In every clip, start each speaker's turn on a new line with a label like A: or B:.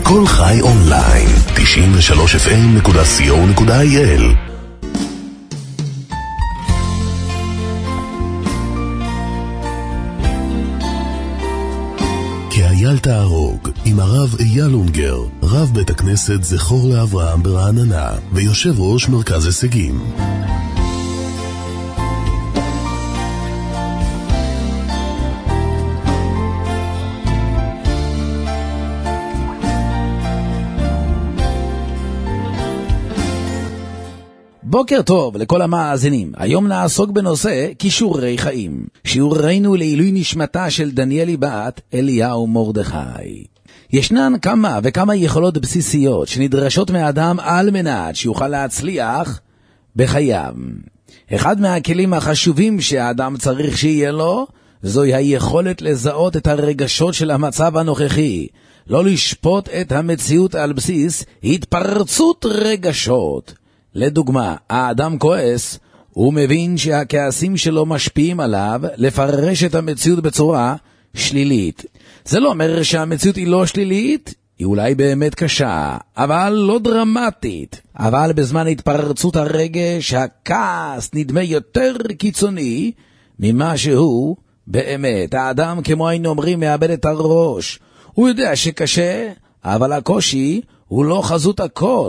A: כל חי אונליין, 93fm.co.il. כי אייל תהרוג עם הרב אייל אונגר, רב בית הכנסת זכור לאברהם ברעננה ויושב ראש מרכז הישגים.
B: בוקר טוב לכל המאזינים. היום נעסוק בנושא כישורי חיים. שיעורנו לעילוי נשמתה של דניאלי בת אליהו מרדכי. ישנן כמה וכמה יכולות בסיסיות שנדרשות מאדם על מנת שיוכל להצליח בחייו. אחד מהכלים החשובים שהאדם צריך שיהיה לו, זוהי היכולת לזהות את הרגשות של המצב הנוכחי. לא לשפוט את המציאות על בסיס התפרצות רגשות. לדוגמה, האדם כועס, הוא מבין שהכעסים שלו משפיעים עליו לפרש את המציאות בצורה שלילית. זה לא אומר שהמציאות היא לא שלילית, היא אולי באמת קשה, אבל לא דרמטית. אבל בזמן התפרצות הרגש, הכעס נדמה יותר קיצוני ממה שהוא באמת. האדם, כמו היינו אומרים, מאבד את הראש. הוא יודע שקשה, אבל הקושי הוא לא חזות הכל.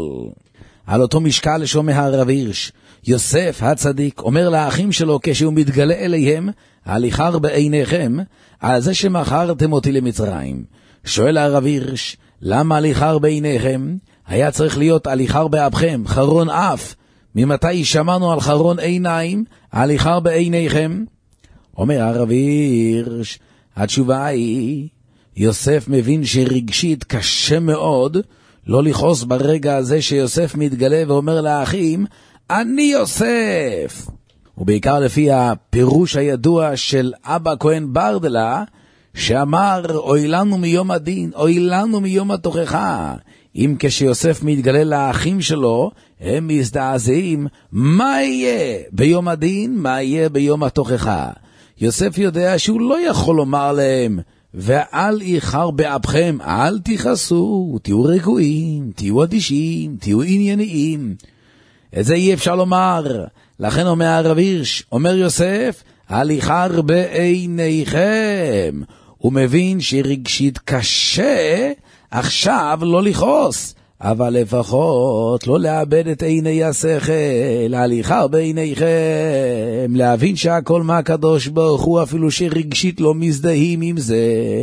B: על אותו משקל שומע הרב הירש, יוסף הצדיק אומר לאחים שלו כשהוא מתגלה אליהם, הליכר בעיניכם על זה שמכרתם אותי למצרים. שואל הרב הירש, למה הליכר בעיניכם? היה צריך להיות הליכר באפכם, חרון אף. ממתי שמענו על חרון עיניים, הליכר בעיניכם? אומר הרב הירש, התשובה היא, יוסף מבין שרגשית קשה מאוד לא לכעוס ברגע הזה שיוסף מתגלה ואומר לאחים, אני יוסף. ובעיקר לפי הפירוש הידוע של אבא כהן ברדלה, שאמר, אוי לנו מיום הדין, אוי לנו מיום התוכחה. אם כשיוסף מתגלה לאחים שלו, הם מזדעזעים, מה יהיה ביום הדין, מה יהיה ביום התוכחה. יוסף יודע שהוא לא יכול לומר להם, ואל איחר באפכם, אל תיחסו, תהיו רגועים, תהיו אדישים, תהיו ענייניים. את זה אי אפשר לומר. לכן אומר הרב הירש, אומר יוסף, אל איחר בעיניכם. הוא מבין שרגשית קשה עכשיו לא לכעוס, אבל לפחות לא לאבד את עיני השכל, הליכה בעיניכם, להבין שהכל מהקדוש ברוך הוא, אפילו שרגשית לא מזדהים עם זה,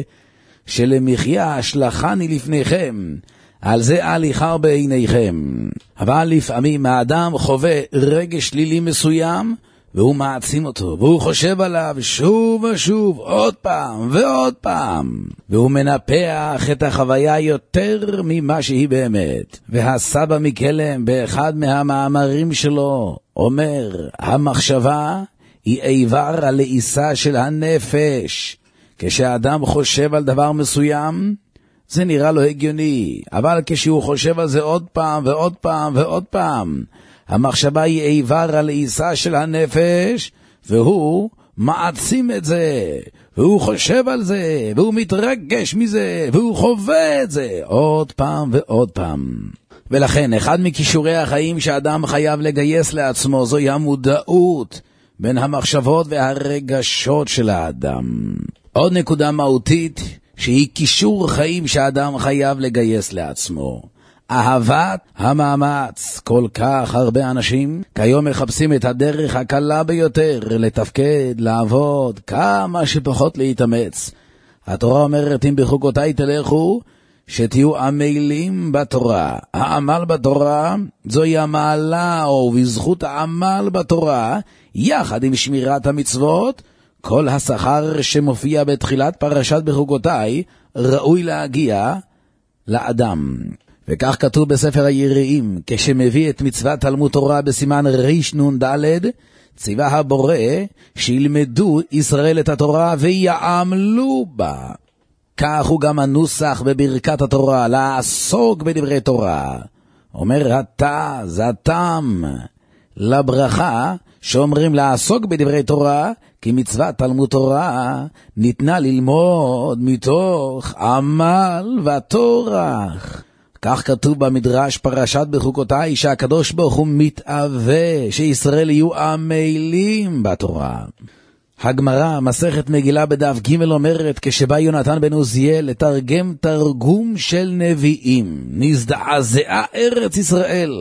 B: שלמחיה שלחני לפניכם, על זה הליכה בעיניכם. אבל לפעמים האדם חווה רגש שלילי מסוים, והוא מעצים אותו, והוא חושב עליו שוב ושוב, עוד פעם ועוד פעם, והוא מנפח את החוויה יותר ממה שהיא באמת. והסבא מקלם באחד מהמאמרים שלו אומר, המחשבה היא איבר הלעיסה של הנפש. כשאדם חושב על דבר מסוים, זה נראה לו הגיוני, אבל כשהוא חושב על זה עוד פעם ועוד פעם ועוד פעם, המחשבה היא איבר הלעיסה של הנפש, והוא מעצים את זה, והוא חושב על זה, והוא מתרגש מזה, והוא חווה את זה עוד פעם ועוד פעם. ולכן אחד מכישורי החיים שאדם חייב לגייס לעצמו, זוהי המודעות בין המחשבות והרגשות של האדם. עוד נקודה מהותית שהיא קישור חיים שאדם חייב לגייס לעצמו, אהבת המאמץ. כל כך הרבה אנשים כיום מחפשים את הדרך הקלה ביותר לתפקד, לעבוד, כמה שפחות להתאמץ. התורה אומרת, אם בחוקותיי תלכו, שתהיו עמלים בתורה. העמל בתורה זוהי המעלה, או בזכות העמל בתורה, יחד עם שמירת המצוות, כל השכר שמופיע בתחילת פרשת בחוקותיי ראוי להגיע לאדם. וכך כתוב בספר היראים, כשמביא את מצוות תלמוד תורה בסימן רנ"ד, ציווה הבורא שילמדו ישראל את התורה ויעמלו בה. כך הוא גם הנוסח בברכת התורה, לעסוק בדברי תורה. אומר התא, זה הטעם לברכה שאומרים לעסוק בדברי תורה, כי מצוות תלמוד תורה ניתנה ללמוד מתוך עמל וטורח. כך כתוב במדרש פרשת בחוקותיי, שהקדוש ברוך הוא מתאווה שישראל יהיו עמלים בתורה. הגמרא, מסכת מגילה בדף ג' אומרת, כשבא יונתן בן עוזיאל לתרגם תרגום של נביאים, נזדעזעה ארץ ישראל.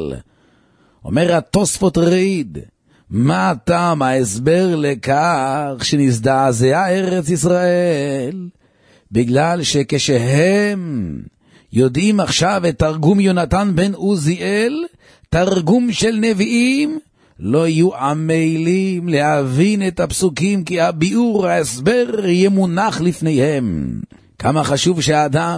B: אומר התוספות ריד, מה הטעם ההסבר לכך שנזדעזעה ארץ ישראל? בגלל שכשהם יודעים עכשיו את תרגום יונתן בן עוזיאל, תרגום של נביאים, לא יהיו עמלים להבין את הפסוקים, כי הביאור, ההסבר יהיה מונח לפניהם. כמה חשוב שהאדם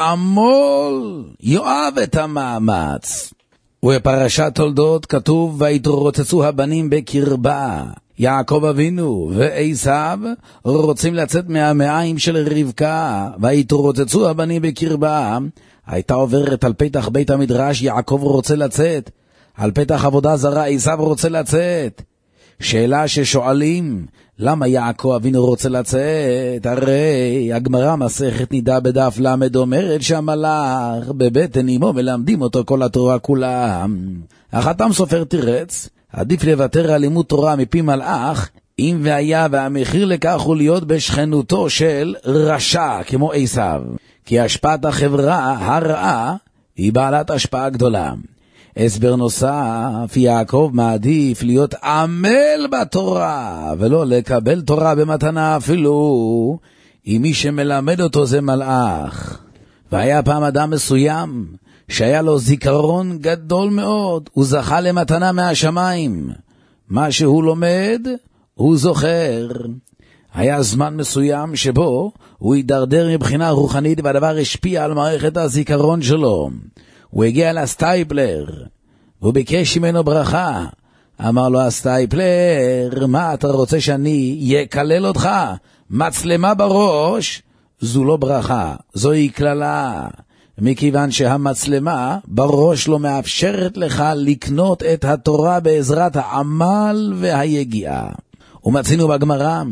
B: יעמול, יאהב את המאמץ. ובפרשת תולדות כתוב, ויתרוצצו הבנים בקרבה. יעקב אבינו ועשיו רוצים לצאת מהמעיים של רבקה, ויתרוצצו הבנים בקרבה. הייתה עוברת על פתח בית המדרש, יעקב רוצה לצאת. על פתח עבודה זרה, עשיו רוצה לצאת. שאלה ששואלים, למה יעקב אבינו רוצה לצאת? הרי הגמרא מסכת נידה בדף למד אומרת שהמלאך בבטן אמו מלמדים אותו כל התורה כולה. החתם סופר תירץ, עדיף לוותר על לימוד תורה מפי מלאך, אם והיה והמחיר לכך הוא להיות בשכנותו של רשע כמו עשיו. כי השפעת החברה הרעה היא בעלת השפעה גדולה. הסבר נוסף, יעקב מעדיף להיות עמל בתורה, ולא לקבל תורה במתנה אפילו, אם מי שמלמד אותו זה מלאך. והיה פעם אדם מסוים, שהיה לו זיכרון גדול מאוד, הוא זכה למתנה מהשמיים. מה שהוא לומד, הוא זוכר. היה זמן מסוים שבו הוא הידרדר מבחינה רוחנית, והדבר השפיע על מערכת הזיכרון שלו. הוא הגיע לסטייפלר, והוא ביקש ממנו ברכה. אמר לו הסטייפלר, מה אתה רוצה שאני יקלל אותך? מצלמה בראש, זו לא ברכה, זוהי כללה. מכיוון שהמצלמה בראש לא מאפשרת לך לקנות את התורה בעזרת העמל והיגיעה. ומצינו בגמרא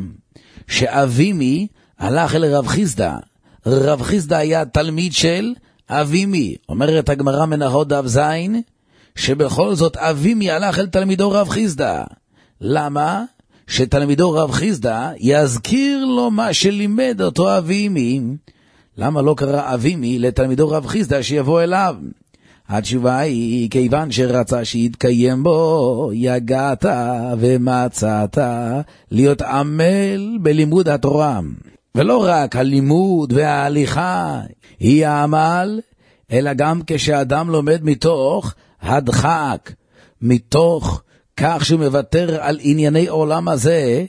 B: שאבימי הלך אל רב חיסדא. רב חיסדא היה תלמיד של אבימי. אומרת הגמרא מנחות דף זין, שבכל זאת אבימי הלך אל תלמידו רב חיסדא. למה? שתלמידו רב חיסדא יזכיר לו מה שלימד אותו אבימי. למה לא קרא אבימי לתלמידו רב חיסדא שיבוא אליו? התשובה היא, כיוון שרצה שיתקיים בו, יגעת ומצאת להיות עמל בלימוד התורה. ולא רק הלימוד וההליכה היא העמל, אלא גם כשאדם לומד מתוך הדחק, מתוך כך שהוא מוותר על ענייני עולם הזה,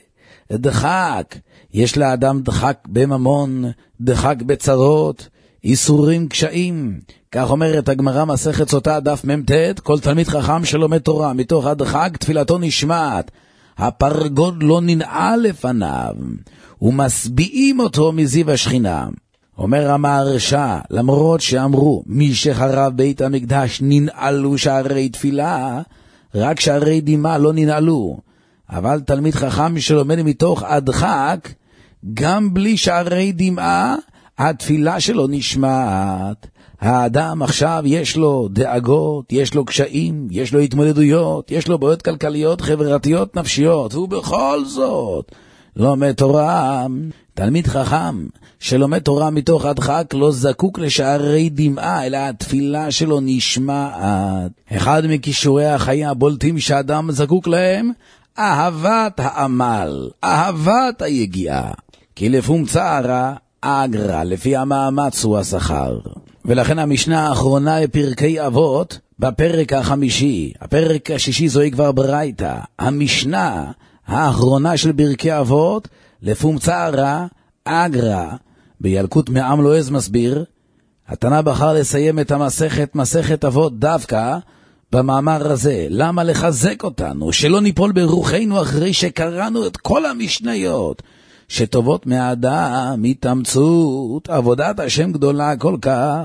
B: דחק. יש לאדם דחק בממון, דחק בצרות, איסורים, קשיים. כך אומרת הגמרא מסכת סוטה דף מ"ט, כל תלמיד חכם שלומד תורה מתוך הדחק תפילתו נשמעת, הפרגוד לא ננעל לפניו, ומשביעים אותו מזיו השכינה. אומר המהרש"א, למרות שאמרו מי שחרב בית המקדש ננעלו שערי תפילה, רק שערי דמעה לא ננעלו. אבל תלמיד חכם שלומד מתוך הדחק, גם בלי שערי דמעה, התפילה שלו נשמעת. האדם עכשיו יש לו דאגות, יש לו קשיים, יש לו התמודדויות, יש לו בעיות כלכליות, חברתיות, נפשיות, ובכל זאת לומד תורה. תלמיד חכם שלומד תורה מתוך הדחק לא זקוק לשערי דמעה, אלא התפילה שלו נשמעת. אחד מכישורי החיים הבולטים שאדם זקוק להם, אהבת העמל, אהבת היגיעה. כי לפום צערה אגרה, לפי המאמץ הוא השכר. ולכן המשנה האחרונה בפרקי אבות, בפרק החמישי, הפרק השישי זוהי כבר ברייתא, המשנה האחרונה של פרקי אבות, לפום צערה אגרה, בילקוט מעם לועז מסביר, התנא בחר לסיים את המסכת, מסכת אבות דווקא, במאמר הזה. למה לחזק אותנו? שלא ניפול ברוחנו אחרי שקראנו את כל המשניות, שטובות מהאדם, התאמצות, עבודת השם גדולה כל כך,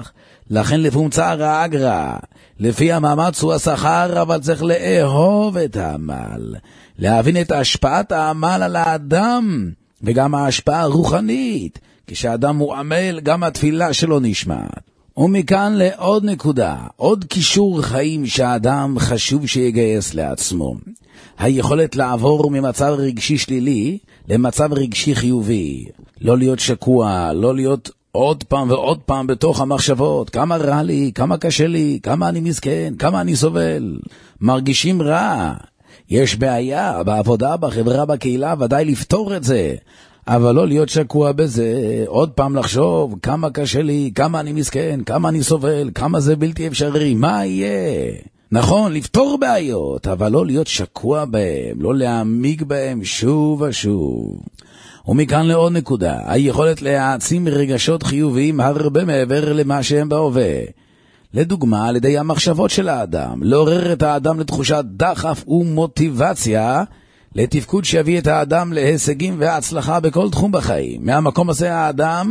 B: לכן לפומצר האגרא, לפי המאמץ הוא השכר, אבל צריך לאהוב את העמל, להבין את השפעת העמל על האדם, וגם ההשפעה הרוחנית. כשאדם מועמל, גם התפילה שלו נשמעת. ומכאן לעוד נקודה, עוד קישור חיים שהאדם חשוב שיגייס לעצמו. היכולת לעבור ממצב רגשי שלילי למצב רגשי חיובי. לא להיות שקוע, לא להיות עוד פעם ועוד פעם בתוך המחשבות. כמה רע לי, כמה קשה לי, כמה אני מסכן, כמה אני סובל. מרגישים רע. יש בעיה בעבודה, בחברה, בקהילה, ודאי לפתור את זה. אבל לא להיות שקוע בזה, עוד פעם לחשוב כמה קשה לי, כמה אני מסכן, כמה אני סובל, כמה זה בלתי אפשרי, מה יהיה? נכון, לפתור בעיות, אבל לא להיות שקוע בהם, לא להעמיק בהם שוב ושוב. ומכאן לעוד נקודה, היכולת להעצים רגשות חיוביים הרבה מעבר למה שהם בהווה. לדוגמה, על ידי המחשבות של האדם, לעורר את האדם לתחושת דחף ומוטיבציה, לתפקוד שיביא את האדם להישגים והצלחה בכל תחום בחיים. מהמקום הזה האדם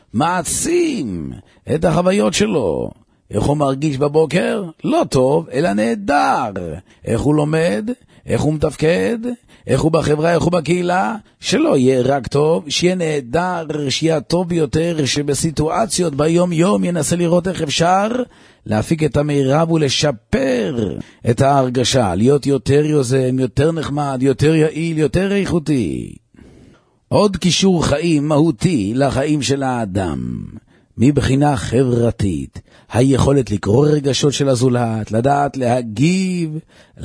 B: מעצים את החוויות שלו. איך הוא מרגיש בבוקר? לא טוב, אלא נהדר. איך הוא לומד? איך הוא מתפקד? איך הוא בחברה? איך הוא בקהילה? שלא יהיה רק טוב, שיהיה נהדר, שיהיה טוב ביותר, שבסיטואציות ביום יום ינסה לראות איך אפשר להפיק את המירב ולשפר את ההרגשה, להיות יותר יוזם, יותר נחמד, יותר יעיל, יותר איכותי. עוד קישור חיים מהותי לחיים של האדם, מבחינה חברתית, היכולת לקרוא רגשות של הזולת, לדעת להגיב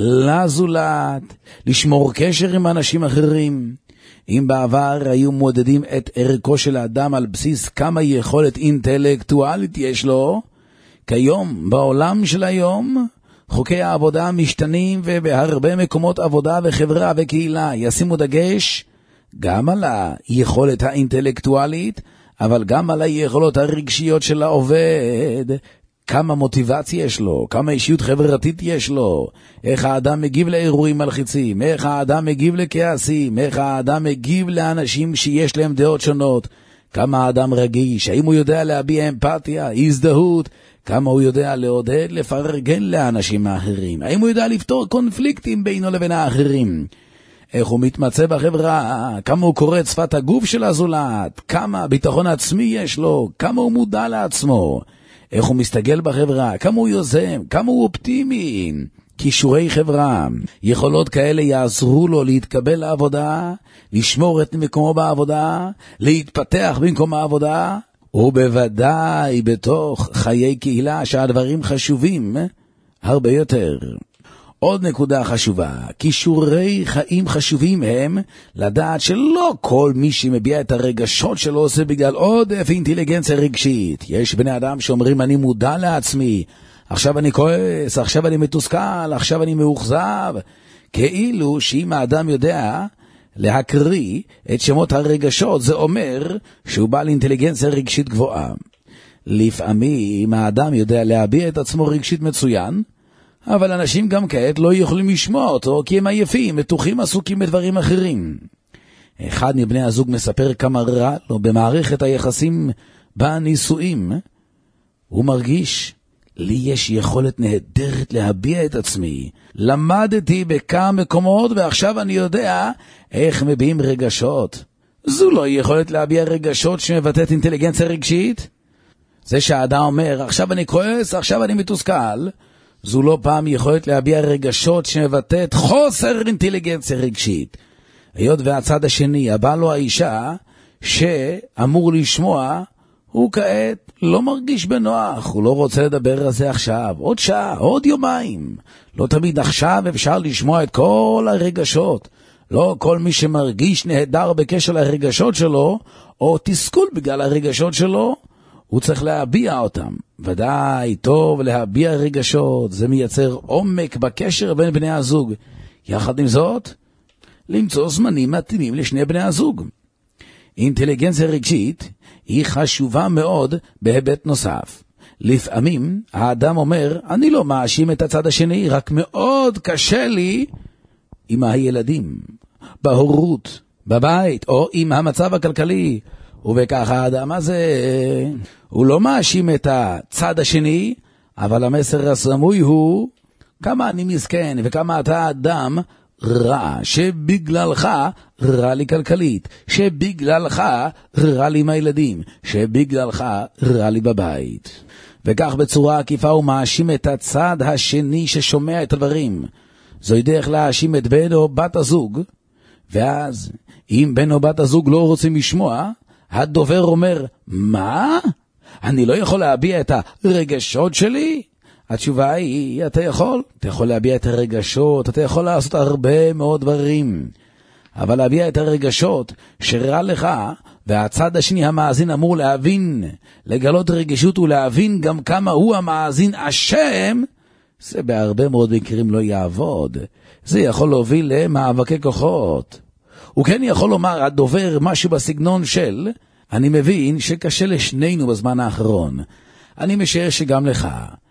B: לזולת, לשמור קשר עם אנשים אחרים. אם בעבר היו מודדים את ערכו של האדם על בסיס כמה יכולת אינטלקטואלית יש לו, כיום, בעולם של היום, חוקי העבודה משתנים, ובהרבה מקומות עבודה וחברה וקהילה ישימו דגש גם על היכולת האינטלקטואלית, אבל גם על היכולות הרגשיות של העובד. כמה מוטיבציה יש לו, כמה אישיות חברתית יש לו, איך האדם מגיב לאירועים מלחיצים, איך האדם מגיב לכעסים, איך האדם מגיב לאנשים שיש להם דעות שונות, כמה האדם רגיש, האם הוא יודע להביע אמפתיה, הזדהות, כמה הוא יודע לעודד, לפרגן לאנשים האחרים, האם הוא יודע לפתור קונפליקטים בינו לבין האחרים, איך הוא מתמצא בחברה, כמה הוא קורא את שפת הגוף של הזולת, כמה ביטחון עצמי יש לו, כמה הוא מודע לעצמו, איך הוא מסתגל בחברה, כמה הוא יוזם, כמה הוא אופטימי. כישורי חברה, יכולות כאלה יעזרו לו להתקבל לעבודה, לשמור את מקומו בעבודה, להתפתח במקום העבודה, ובוודאי בתוך חיי קהילה שהדברים חשובים הרבה יותר. עוד נקודה חשובה, כישורי חיים חשובים הם לדעת שלא כל מי שמביע את הרגשות שלו עושה בגלל עודף אינטליגנציה רגשית. יש בני אדם שאומרים אני מודע לעצמי, עכשיו אני כועס, עכשיו אני מתוסכל, עכשיו אני מאוכזב, כאילו שאם האדם יודע להקריא את שמות הרגשות זה אומר שהוא בעל אינטליגנציה רגשית גבוהה. לפעמים האדם יודע להביע את עצמו רגשית מצוין, אבל אנשים גם כעת לא יכולים לשמוע אותו כי הם עייפים, מתוחים, עסוקים בדברים אחרים. אחד מבני הזוג מספר כמה רע לו במערכת היחסים בנישואים. הוא מרגיש, לי יש יכולת נהדרת להביע את עצמי. למדתי בכמה מקומות ועכשיו אני יודע איך מביעים רגשות. זו לא יכולת להביע רגשות שמבטאת אינטליגנציה רגשית. זה שהאדם אומר, עכשיו אני כועס, עכשיו אני מתוסכל. זו לא פעם יכולת להביע רגשות שמבטאת חוסר אינטליגנציה רגשית. היות והצד השני, הבעל או האישה, שאמור לשמוע, הוא כעת לא מרגיש בנוח, הוא לא רוצה לדבר על זה עכשיו, עוד שעה, עוד יומיים. לא תמיד עכשיו אפשר לשמוע את כל הרגשות. לא כל מי שמרגיש נהדר בקשר לרגשות שלו, או תסכול בגלל הרגשות שלו, הוא צריך להביע אותם. ודאי טוב להביע רגשות, זה מייצר עומק בקשר בין בני הזוג. יחד עם זאת, למצוא זמנים מתאימים לשני בני הזוג. אינטליגנציה רגשית היא חשובה מאוד בהיבט נוסף. לפעמים האדם אומר, אני לא מאשים את הצד השני, רק מאוד קשה לי עם הילדים, בהורות, בבית, או עם המצב הכלכלי, ובכך האדם הזה, הוא לא מאשים את הצד השני, אבל המסר הסמוי הוא, כמה אני מסכן וכמה אתה אדם רע, שבגללך רע לי כלכלית, שבגללך רע לי מהילדים, שבגללך רע לי בבית. וכך בצורה עקיפה הוא מאשים את הצד השני ששומע את הדברים. זוהי דרך להאשים את בן או בת הזוג, ואז אם בן או בת הזוג לא רוצים לשמוע, הדובר אומר, מה? אני לא יכול להביע את הרגשות שלי? התשובה היא, אתה יכול להביע את הרגשות, אתה יכול לעשות הרבה מאוד דברים, אבל להביע את הרגשות שרע לך, והצד השני המאזין אמור להבין, לגלות רגישות ולהבין גם כמה הוא המאזין אשם, זה בהרבה מאוד מקרים לא יעבוד. זה יכול להוביל למאבקי כוחות. הוא כן יכול לומר, הדובר משהו בסגנון של, אני מבין שקשה לשנינו בזמן האחרון. אני משער שגם לך.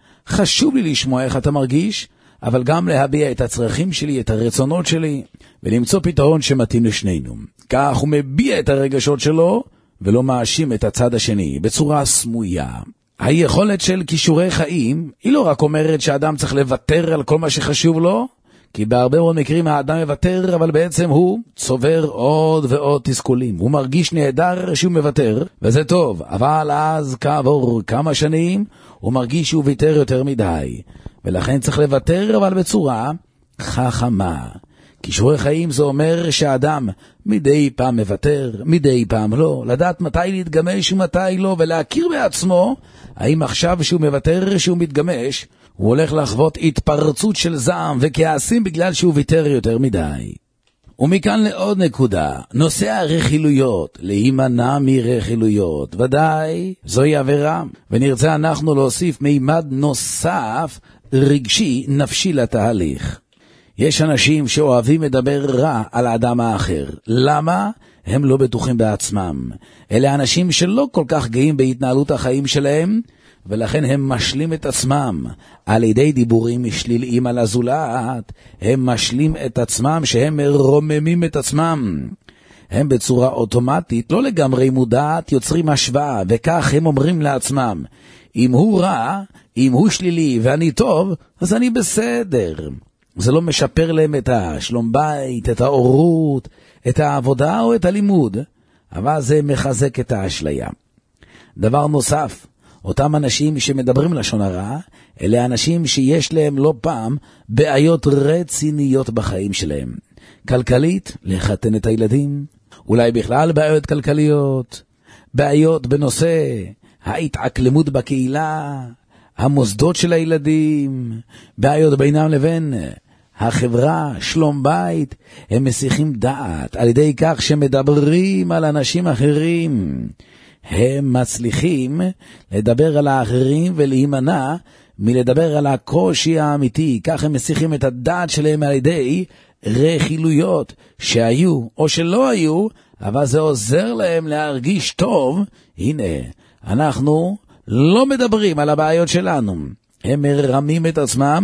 B: חשוב לי לשמוע איך אתה מרגיש, אבל גם להביע את הצרכים שלי, את הרצונות שלי, ולמצוא פתרון שמתאים לשנינו. כך הוא מביע את הרגשות שלו, ולא מאשים את הצד השני, בצורה סמויה. היכולת של כישורי חיים, היא לא רק אומרת שהאדם צריך לוותר על כל מה שחשוב לו, כי בהרבה מאוד מקרים האדם מוותר, אבל בעצם הוא צובר עוד ועוד תסכולים. הוא מרגיש נהדר שהוא מוותר, וזה טוב, אבל אז כעבור כמה שנים, הוא מרגיש שהוא ויתר יותר מדי. ולכן צריך לוותר, אבל בצורה חכמה. כישורי חיים זה אומר שהאדם מדי פעם מוותר, מדי פעם לא, לדעת מתי להתגמש ומתי לא, ולהכיר בעצמו, האם עכשיו שהוא מוותר, שהוא מתגמש, הוא הולך לחוות התפרצות של זעם וכעסים בגלל שהוא ויתר יותר מדי. ומכאן לעוד נקודה, נושא הרכילויות, להימנע מרכילויות, ודאי זוהי עבירה, ונרצה אנחנו להוסיף מימד נוסף רגשי נפשי לתהליך. יש אנשים שאוהבים לדבר רע על האדם האחר. למה? הם לא בטוחים בעצמם. אלה אנשים שלא כל כך גאים בהתנהלות החיים שלהם, ולכן הם משלים את עצמם. על ידי דיבורים שליליים על הזולת, הם משלים את עצמם שהם מרוממים את עצמם. הם בצורה אוטומטית, לא לגמרי מודעת, יוצרים השוואה, וכך הם אומרים לעצמם, אם הוא רע, אם הוא שלילי ואני טוב, אז אני בסדר. זה לא משפר להם את השלום בית, את האורות, את העבודה או את הלימוד, אבל זה מחזק את האשליה. דבר נוסף, אותם אנשים שמדברים לשון הרע, אלה אנשים שיש להם לא פעם בעיות רציניות בחיים שלהם. כלכלית, לחתן את הילדים, אולי בכלל בעיות כלכליות, בעיות בנושא ההתאקלמות בקהילה, המוסדות של הילדים, בעיות בינם לבין החברה, שלום בית. הם מסיחים דעת על ידי כך שמדברים על אנשים אחרים. הם מצליחים לדבר על האחרים ולהימנע מלדבר על הקושי האמיתי. כך הם מסיחים את הדעת שלהם על ידי רכילויות שהיו או שלא היו, אבל זה עוזר להם להרגיש טוב. הנה, אנחנו לא מדברים על הבעיות שלנו. הם מרמים את עצמם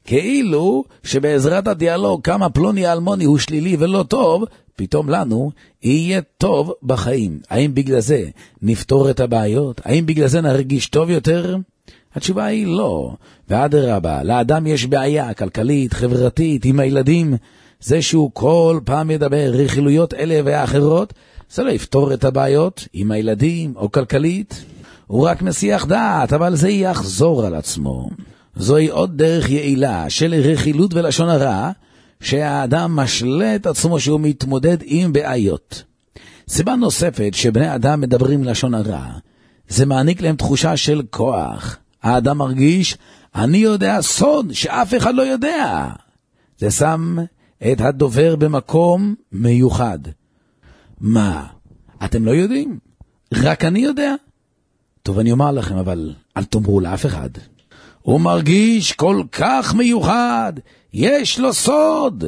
B: כאילו שבעזרת הדיאלוג כמה פלוני אלמוני הוא שלילי ולא טוב, פתאום לנו יהיה טוב בחיים. האם בגלל זה נפתור את הבעיות? האם בגלל זה נרגיש טוב יותר? התשובה היא לא. ואדרבה, לאדם יש בעיה כלכלית, חברתית, עם הילדים. זה שהוא כל פעם ידבר רכילויות אלה ואחרות, זה לא יפתור את הבעיות עם הילדים או כלכלית. הוא רק מסיח דעת, אבל זה יחזור על עצמו. זוהי עוד דרך יעילה של רכילות ולשון הרע, שהאדם משלה את עצמו שהוא מתמודד עם בעיות. סיבה נוספת שבני אדם מדברים לשון הרע, זה מעניק להם תחושה של כוח. האדם מרגיש, אני יודע סוד שאף אחד לא יודע. זה שם את הדובר במקום מיוחד. מה? אתם לא יודעים? רק אני יודע? טוב, אני אומר לכם, אבל אל תאמרו לאף אחד. הוא מרגיש כל כך מיוחד, יש לו סוד.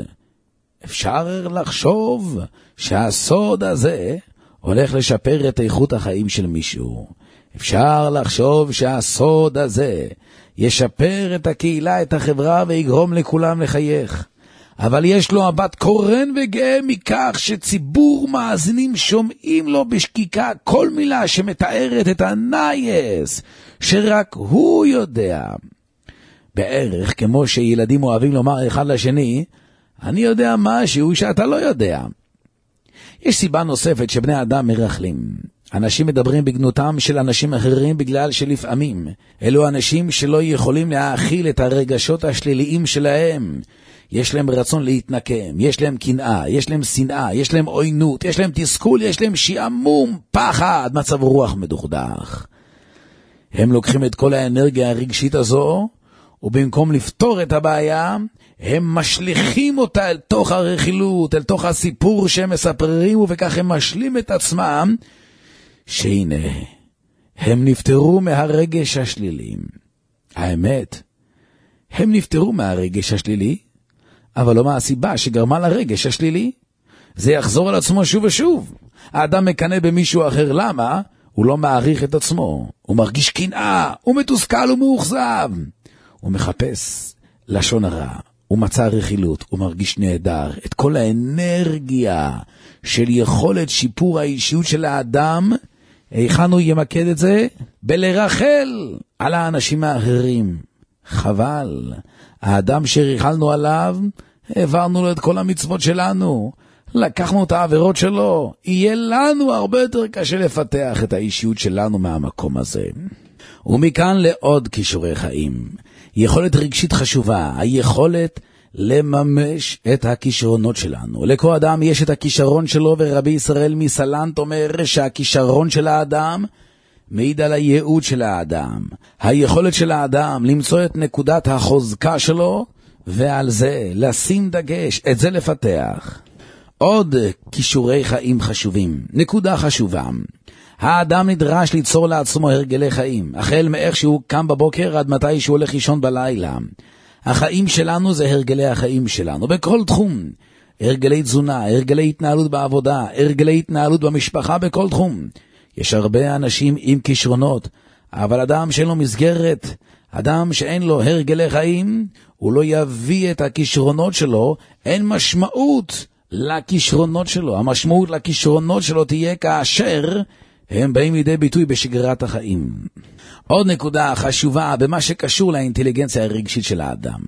B: אפשר לחשוב שהסוד הזה הולך לשפר את איכות החיים של מישהו. אפשר לחשוב שהסוד הזה ישפר את הקהילה, את החברה, ויגרום לכולם לחייך. אבל יש לו מבט קורן וגאה מכך שציבור מאזינים שומעים לו בשקיקה כל מילה שמתארת את הנייס שרק הוא יודע. בערך כמו שילדים אוהבים לומר אחד לשני, אני יודע משהו שאתה לא יודע. יש סיבה נוספת שבני אדם מרחלים. אנשים מדברים בגנותם של אנשים אחרים בגלל שלפעמים אלו אנשים שלא יכולים להאכיל את הרגשות השליליים שלהם. יש להם רצון להתנקם, יש להם קנאה, יש להם שנאה, יש להם עוינות, יש להם תסכול, יש להם שעמום, פחד, מצב רוח מדוכדך. הם לוקחים את כל האנרגיה הרגשית הזו, ובמקום לפתור את הבעיה, הם משליכים אותה אל תוך הרכילות, אל תוך הסיפור שהם מספרים, וכך הם משלים את עצמם, שהנה, הם נפטרו מהרגש השלילי. האמת, הם נפטרו מהרגש השלילי, אבל לא מה הסיבה שגרמה לרגש השלילי. זה יחזור על עצמו שוב ושוב. האדם מקנא במישהו אחר, למה? הוא לא מעריך את עצמו. הוא מרגיש קנאה, הוא מתוסכל ומאוכזב. הוא מחפש לשון הרע, הוא מצא רכילות, הוא מרגיש נהדר. את כל האנרגיה של יכולת שיפור האישיות של האדם, היכן הוא ימקד את זה? בלרחל על האנשים האחרים. חבל. האדם שריחלנו עליו, העברנו לו את כל המצוות שלנו, לקחנו את העבירות שלו. יהיה לנו הרבה יותר קשה לפתח את האישיות שלנו מהמקום הזה. ומכאן לעוד כישורי חיים. יכולת רגשית חשובה, היכולת לממש את הכישרונות שלנו. לכל אדם יש את הכישרון שלו, ורבי ישראל מסלנט אומר שהכישרון של האדם מעיד על הייעוד של האדם. היכולת של האדם למצוא את נקודת החוזקה שלו, ועל זה לשים דגש, את זה לפתח. עוד כישורי חיים חשובים. נקודה חשובה. האדם נדרש ליצור לעצמו הרגלי חיים, החל מאיך שהוא קם בבוקר עד מתי שהוא הולך לישון בלילה. החיים שלנו זה הרגלי החיים שלנו, בכל תחום. הרגלי תזונה, הרגלי התנהלות בעבודה, הרגלי התנהלות במשפחה, בכל תחום. יש הרבה אנשים עם כישרונות, אבל אדם שאין לו מסגרת, אדם שאין לו הרגלי חיים, הוא לא יביא את הכישרונות שלו, אין משמעות לכישרונות שלו. המשמעות לכישרונות שלו תהיה כאשר הם באים לידי ביטוי בשגרת החיים. עוד נקודה חשובה במה שקשור לאינטליגנציה הרגשית של האדם.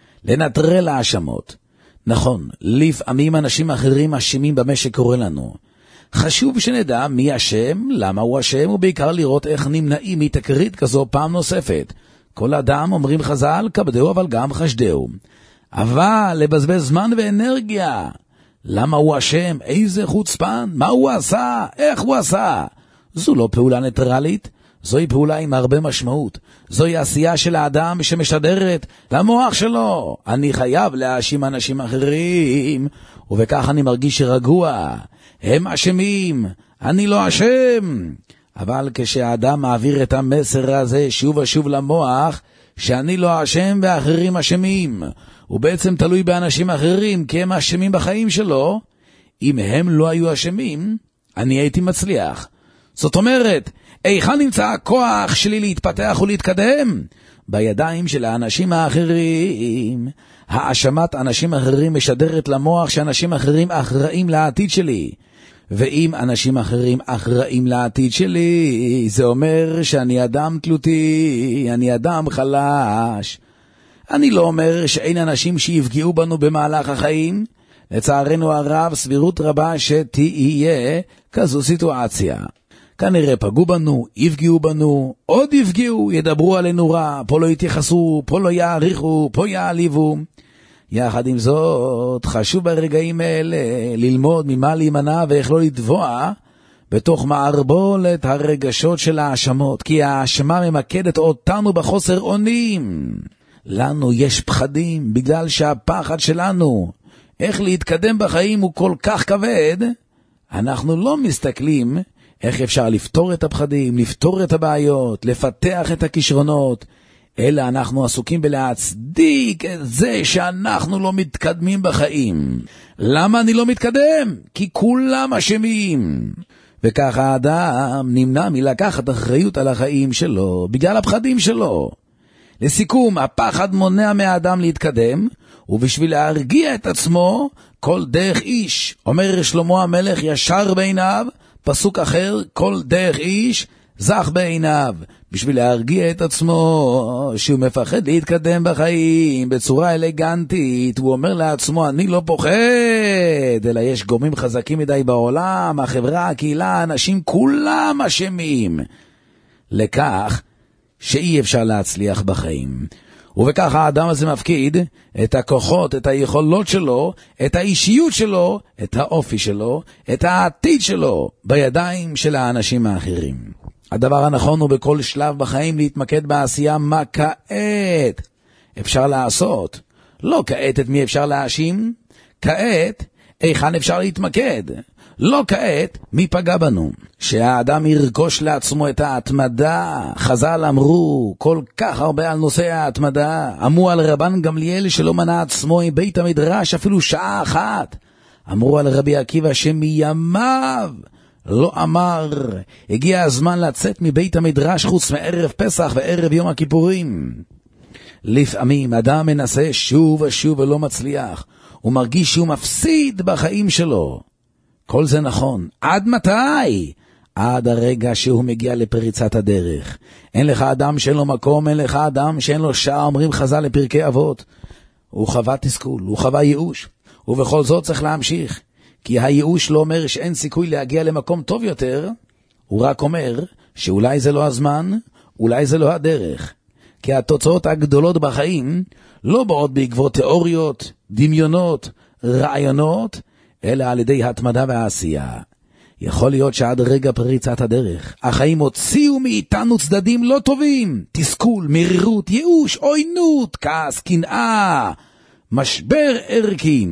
B: לנטרל האשמות. נכון, לפעמים אנשים אחרים אשמים במה שקורה לנו. חשוב שנדע מי אשם, למה הוא אשם, ובעיקר לראות איך נמנעים מתקרית כזו פעם נוספת. כל אדם, אומרים חז"ל, כבדהו אבל גם חשדהו. אבל לבזבז זמן ואנרגיה. למה הוא אשם? איזה חוצפן? מה הוא עשה? איך הוא עשה? זו לא פעולה ניטרלית, זוהי פעולה עם הרבה משמעות. זוהי עשייה של האדם שמשדרת למוח שלו. אני חייב להאשים אנשים אחרים, ובכך אני מרגיש רגוע. הם אשמים, אני לא אשם. אבל כשהאדם מעביר את המסר הזה שוב ושוב למוח, שאני לא אשם ואחרים אשמים, הוא בעצם תלוי באנשים אחרים כי הם אשמים בחיים שלו. אם הם לא היו אשמים, אני הייתי מצליח. זאת אומרת, היכן נמצא הכוח שלי להתפתח ולהתקדם? בידיים של האנשים האחרים. האשמת אנשים אחרים משדרת למוח שאנשים אחרים אחראים לעתיד שלי. ואם אנשים אחרים אחראים לעתיד שלי, זה אומר שאני אדם תלותי, אני אדם חלש. אני לא אומר שאין אנשים שיפגעו בנו במהלך החיים. לצערנו הרב, סבירות רבה שתהיה כזו סיטואציה. כנראה פגעו בנו, יפגעו בנו, עוד יפגעו, ידברו עלינו רע, פה לא יתייחסו, פה לא יעריכו, פה יעליבו. יחד עם זאת, חשוב ברגעים האלה ללמוד ממה להימנע ואיך לא לטבוע בתוך מערבולת הרגשות של האשמות, כי האשמה ממקדת אותנו בחוסר אונים. לנו יש פחדים בגלל שהפחד שלנו איך להתקדם בחיים הוא כל כך כבד. אנחנו לא מסתכלים איך אפשר לפתור את הפחדים, לפתור את הבעיות, לפתח את הכישרונות, אלא אנחנו עסוקים בלהצדיק את זה שאנחנו לא מתקדמים בחיים. למה אני לא מתקדם? כי כולם אשמים. וככה האדם נמנע מלקחת אחריות על החיים שלו בגלל הפחדים שלו. לסיכום, הפחד מונע מהאדם להתקדם, ובשביל להרגיע את עצמו, כל דרך איש, אומר שלמה המלך, ישר בעיניו, פסוק אחר, כל דרך איש, זך בעיניו. בשביל להרגיע את עצמו, שהוא מפחד להתקדם בחיים בצורה אלגנטית, הוא אומר לעצמו, אני לא פוחד, אלא יש גורמים חזקים מדי בעולם, החברה, הקהילה, האנשים, כולם אשמים לכך שאי אפשר להצליח בחיים. ובכך האדם הזה מפקיד את הכוחות, את היכולות שלו, את האישיות שלו, את האופי שלו, את העתיד שלו, בידיים של האנשים האחרים. הדבר הנכון הוא בכל שלב בחיים להתמקד בעשייה מה כעת אפשר לעשות. לא כעת את מי אפשר להאשים, כעת היכן אפשר להתמקד. לא כעת מי פגע בנו. שהאדם ירכוש לעצמו את ההתמדה. חז"ל אמרו כל כך הרבה על נושא ההתמדה. אמרו על רבן גמליאל שלא מנע עצמו עם בית המדרש אפילו שעה אחת. אמרו על רבי עקיבא שמיימיו לא אמר, הגיע הזמן לצאת מבית המדרש חוץ מערב פסח וערב יום הכיפורים. לפעמים אדם מנסה שוב ושוב ולא מצליח, הוא מרגיש שהוא מפסיד בחיים שלו. כל זה נכון. עד מתי? עד הרגע שהוא מגיע לפריצת הדרך. אין לך אדם שאין לו מקום, אין לך אדם שאין לו שעה, אומרים חז"ל לפרקי אבות. הוא חווה תסכול, הוא חווה ייאוש, ובכל זאת צריך להמשיך. כי הייאוש לא אומר שאין סיכוי להגיע למקום טוב יותר, הוא רק אומר שאולי זה לא הזמן, אולי זה לא הדרך. כי התוצאות הגדולות בחיים לא באות בעקבות תיאוריות, דמיונות, רעיונות, אלא על ידי התמדה והעשייה. יכול להיות שעד רגע פריצת הדרך, החיים הוציאו מאיתנו צדדים לא טובים, תסכול, מרירות, ייאוש, עוינות, כעס, קנאה, משבר ערכי.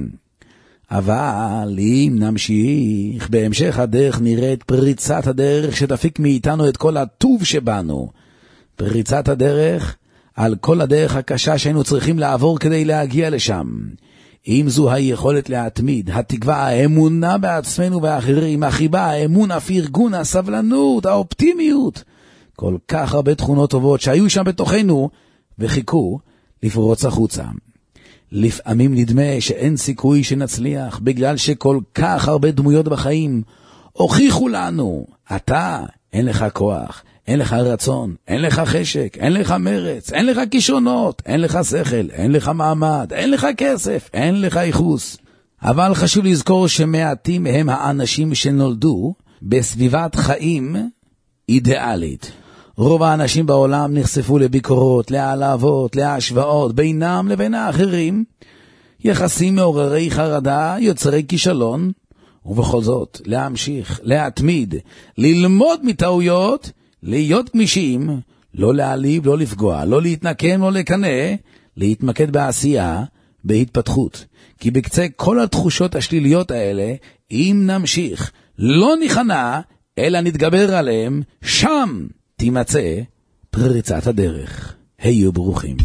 B: אבל אם נמשיך, בהמשך הדרך נראית פריצת הדרך שתפיק מאיתנו את כל הטוב שבנו. פריצת הדרך על כל הדרך הקשה שהיינו צריכים לעבור כדי להגיע לשם. אם זו היכולת להתמיד, התקווה, האמונה בעצמנו ואחרים, החיבה, האמון, הפרגון, הסבלנות, האופטימיות, כל כך הרבה תכונות טובות שהיו שם בתוכנו וחיכו לפרוץ החוצה. לפעמים נדמה שאין סיכוי שנצליח, בגלל שכל כך הרבה דמויות בחיים הוכיחו לנו, אתה אין לך כוח, אין לך רצון, אין לך חשק, אין לך מרץ, אין לך כישרונות, אין לך שכל, אין לך מעמד, אין לך כסף, אין לך ייחוס. אבל חשוב לזכור שמעטים הם האנשים שנולדו בסביבת חיים אידיאלית. רוב האנשים בעולם נחשפו לביקורות, להעלבות, להשוואות בינם לבין האחרים, יחסים מעוררי חרדה, יוצרי כישלון, ובכל זאת להמשיך, להתמיד, ללמוד מטעויות, להיות גמישים, לא להעליב, לא לפגוע, לא להתנקם, לא לקנא, להתמקד בעשייה, בהתפתחות. כי בקצה כל התחושות השליליות האלה, אם נמשיך, לא נכנע, אלא נתגבר עליהם, שם תימצא פריצת הדרך. היו ברוכים.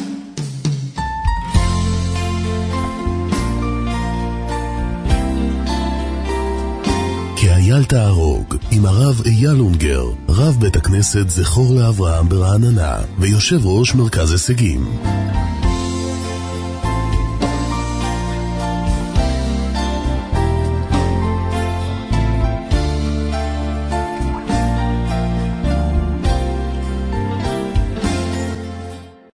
A: כאייל תערוג עם הרב אייל אונגר, רב בית הכנסת זכור לאברהם ברעננה ויושב ראש מרכז הישגים.